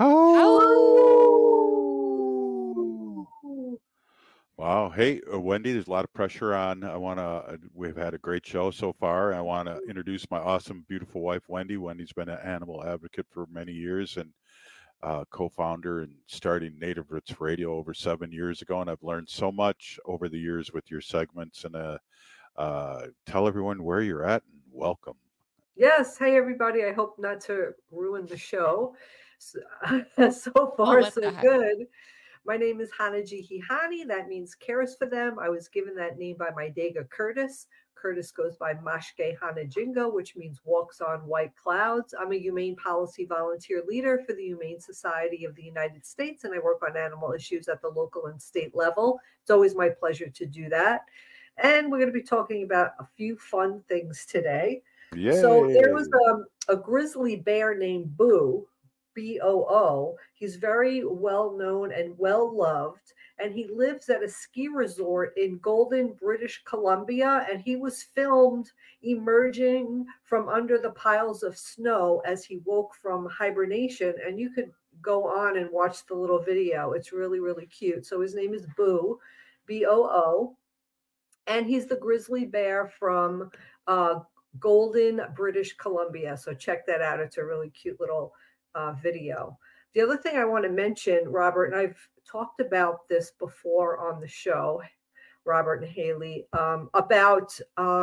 Wow. Hey, Wendy, there's a lot of pressure on. We've had a great show so far. I want to introduce my awesome, beautiful wife, Wendy. Wendy's been an animal advocate for many years and co-founder and starting Native Roots Radio over 7 years ago. And I've learned so much over the years with your segments. And tell everyone where you're at and welcome.
Yes. Hey, everybody. I hope not to ruin the show. So far, so good. My name is Hanaji Hihani. That means cares for them. I was given that name by my Dega Curtis. Curtis goes by Mashke Hanajingo, which means walks on white clouds. I'm a humane policy volunteer leader for the Humane Society of the United States, and I work on animal issues at the local and state level. It's always my pleasure to do that. And we're going to be talking about a few fun things today.
Yay.
So there was a grizzly bear named Boo, B-O-O. He's very well known and well loved, and he lives at a ski resort in Golden, British Columbia, and he was filmed emerging from under the piles of snow as he woke from hibernation, and you could go on and watch the little video. It's really, really cute. So his name is Boo, B-O-O, and he's the grizzly bear from Golden, British Columbia. So check that out. It's a really cute little video. The other thing I want to mention, Robert, and I've talked about this before on the show, Robert and Haley, about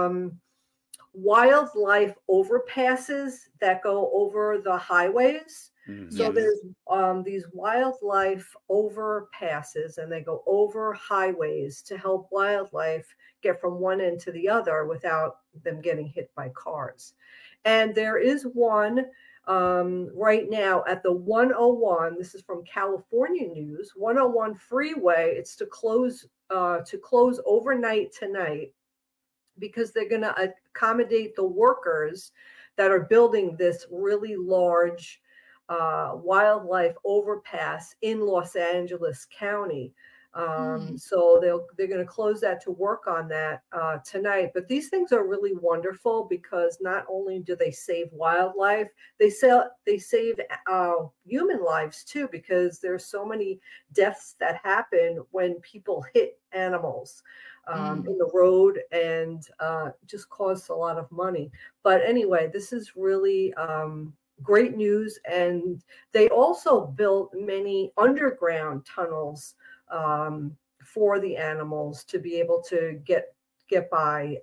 wildlife overpasses that go over the highways. So there's these wildlife overpasses, and they go over highways to help wildlife get from one end to the other without them getting hit by cars. And there is one right now at the 101. This is from California News. 101 freeway. It's to close overnight tonight because they're going to accommodate the workers that are building this really large wildlife overpass in Los Angeles County. So they're going to close that to work on that tonight. But these things are really wonderful because not only do they save wildlife, they save human lives too, because there's so many deaths that happen when people hit animals in the road and just costs a lot of money. But anyway, this is really great news. And they also built many underground tunnels for the animals to be able to get by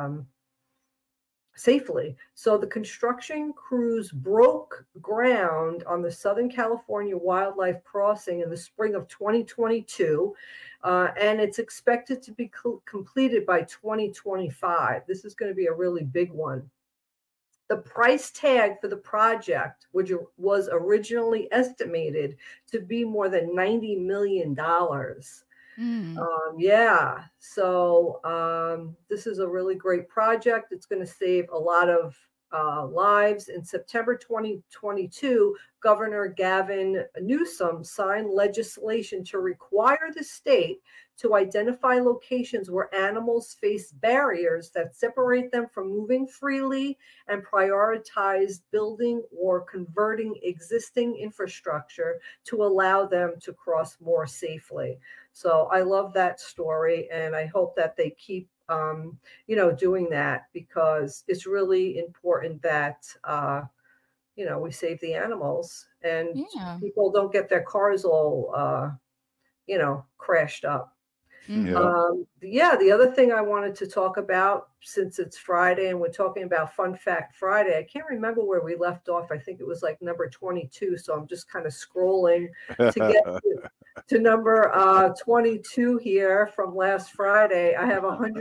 safely. So the construction crews broke ground on the Southern California Wildlife Crossing in the spring of 2022, and it's expected to be completed by 2025. This is going to be a really big one. The price tag for the project, which was originally estimated to be more than $90 million. So this is a really great project. It's going to save a lot of lives. In September 2022, Governor Gavin Newsom signed legislation to require the state to identify locations where animals face barriers that separate them from moving freely and prioritize building or converting existing infrastructure to allow them to cross more safely. So I love that story, and I hope that they keep doing that, because it's really important that we save the animals and people don't get their cars all crashed up. The other thing I wanted to talk about, since it's Friday and we're talking about Fun Fact Friday, I can't remember where we left off. I think it was like number 22. So I'm just kind of scrolling to get to number 22 here from last Friday. I have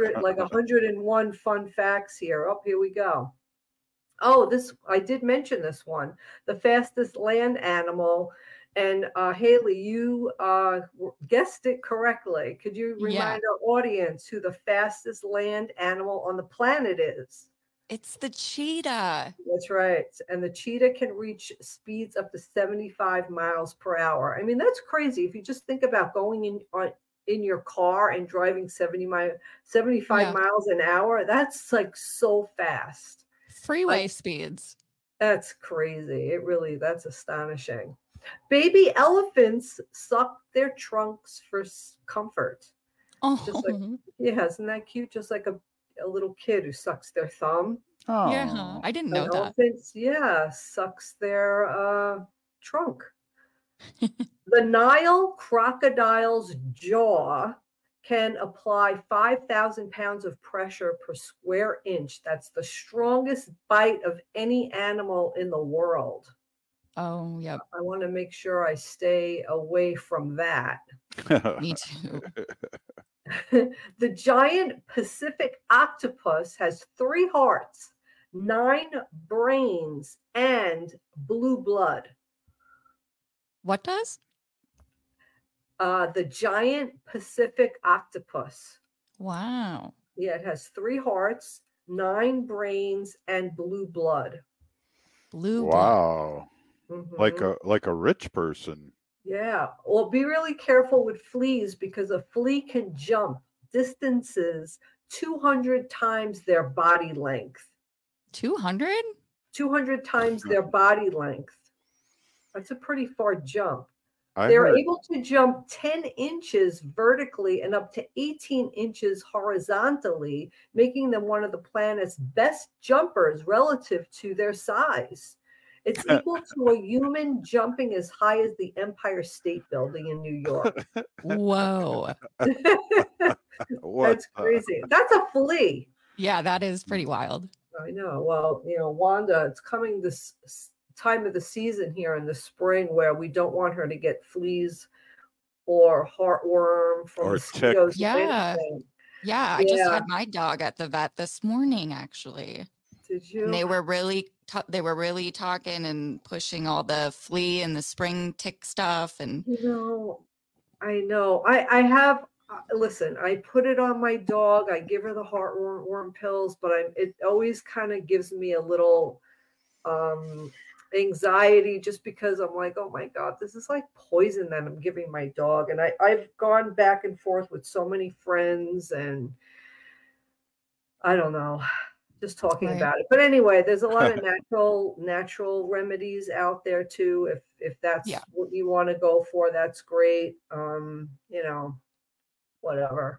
101 fun facts here. Oh, here we go. Oh, I did mention this one, the fastest land animal. And Haley, you guessed it correctly. Could you remind our audience who the fastest land animal on the planet is?
It's the cheetah.
That's right. And the cheetah can reach speeds up to 75 miles per hour. I mean, that's crazy. If you just think about going in your car and driving 75 miles an hour, that's like so fast.
Freeway speeds.
That's crazy. That's astonishing. Baby elephants suck their trunks for comfort.
Oh,
isn't that cute? Just like a little kid who sucks their thumb.
Oh, yeah, I didn't know that.
Elephants, sucks their trunk. The Nile crocodile's jaw can apply 5,000 pounds of pressure per square inch. That's the strongest bite of any animal in the world.
Oh, yep.
I want to make sure I stay away from that.
Me too.
The giant Pacific octopus has 3 hearts, 9 brains, and blue blood.
What does?
The giant Pacific octopus.
Wow.
Yeah, it has 3 hearts, 9 brains, and blue blood.
Wow.
Mm-hmm.
Like a rich person.
Yeah. Well, be really careful with fleas, because a flea can jump distances 200 times their body length.
200?
200 times their body length. That's a pretty far jump. They're able to jump 10 inches vertically and up to 18 inches horizontally, making them one of the planet's best jumpers relative to their size. It's equal to a human jumping as high as the Empire State Building in New York.
Whoa.
That's crazy. That's a flea.
Yeah, that is pretty wild.
I know. Well, Wanda, it's coming this time of the season here in the spring where we don't want her to get fleas or heartworm from mosquitoes.
Yeah. I just had my dog at the vet this morning, actually.
Did you?
And they were really talking and pushing all the flea and the spring tick stuff. And
I know. I have. Listen, I put it on my dog. I give her the heartworm pills, but it always kind of gives me a little anxiety, just because I'm like, oh my God, this is like poison that I'm giving my dog. And I've gone back and forth with so many friends, and I don't know, just talking about it. But anyway, there's a lot of natural remedies out there too. If that's what you want to go for, that's great. Whatever.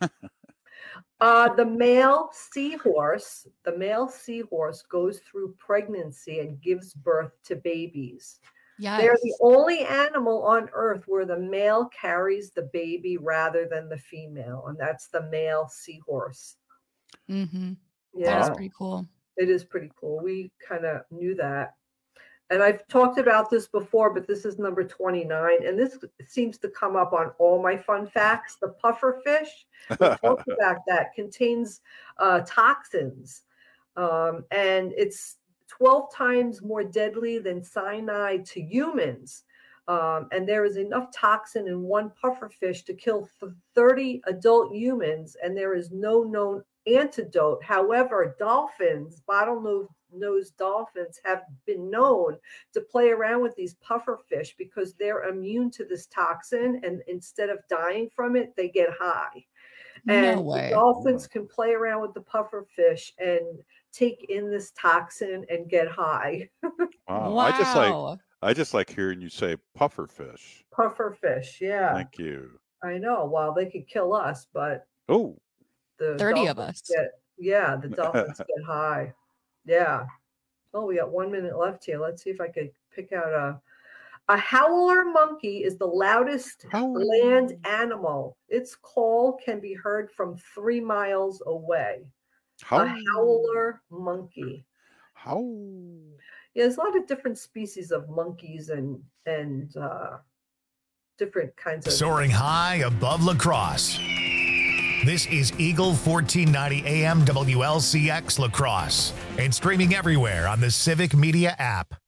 The male seahorse goes through pregnancy and gives birth to babies.
Yes.
They're the only animal on earth where the male carries the baby rather than the female, and that's the male seahorse.
Mm-hmm.
Yeah,
that's pretty cool.
It is pretty cool. We kind of knew that. And I've talked about this before, but this is number 29. And this seems to come up on all my fun facts. The puffer fish, we talked about that, contains toxins. And it's 12 times more deadly than cyanide to humans. And there is enough toxin in one puffer fish to kill 30 adult humans. And there is no known antidote. However, dolphins, bottlenose nosed dolphins have been known to play around with these puffer fish because they're immune to this toxin, and instead of dying from it, they get high. And the dolphins can play around with the puffer fish and take in this toxin and get high.
Wow. I just like hearing you say puffer fish.
Puffer fish, yeah.
Thank you.
I know. Well, they could kill us, but
the
30 of us.
The dolphins get high. Yeah. Oh, we got 1 minute left here. Let's see if I could pick out a howler monkey is the loudest land animal. Its call can be heard from 3 miles away. A howler monkey. Yeah, there's a lot of different species of monkeys and different kinds of...
Soaring high above La Crosse. This is Eagle 1490 AM WLCX La Crosse and streaming everywhere on the Civic Media app.